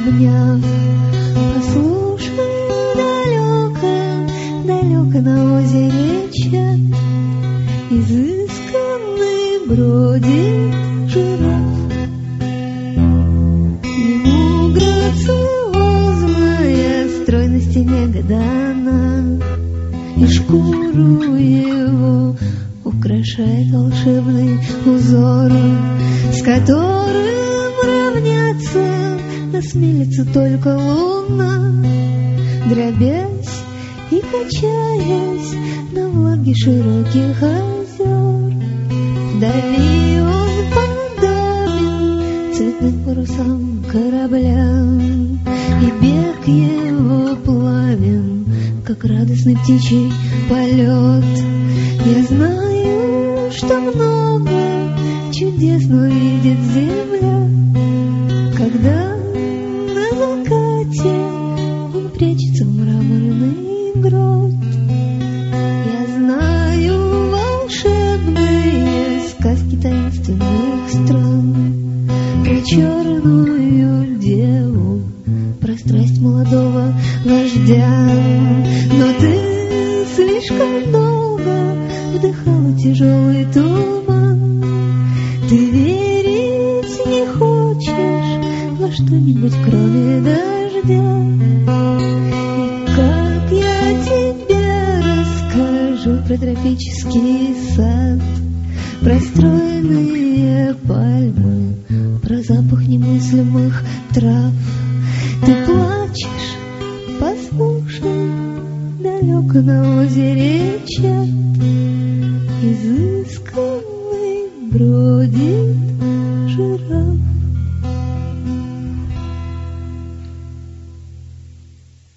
обняв. Послушай, далеко, далеко на озере чат изысканный бродит жираф. Ему грациозная стройности не дана, и шкуру его украшает волшебный узор, с которым равняться осмелится только луна, дробясь и качаясь на влаге широких озер. Вдали он подобен цветным парусам корабля, и бег его плавен, как радостный птичий полет. Я знаю, что много чудесно видит земля, когда на закате он прячется в мраморный грот. Я знаю волшебные сказки таинственных стран, про черную деву, про страсть молодого вождя. Но ты слишком долго вдыхала тяжелый туман, ты верить не хочешь во что-нибудь кроме дождя. И как я тебе расскажу про тропический сад, про стройные пальмы, про запах немыслимых трав. Ты плачешь, послушай, далеко на озере чат изысканный бродит жираф.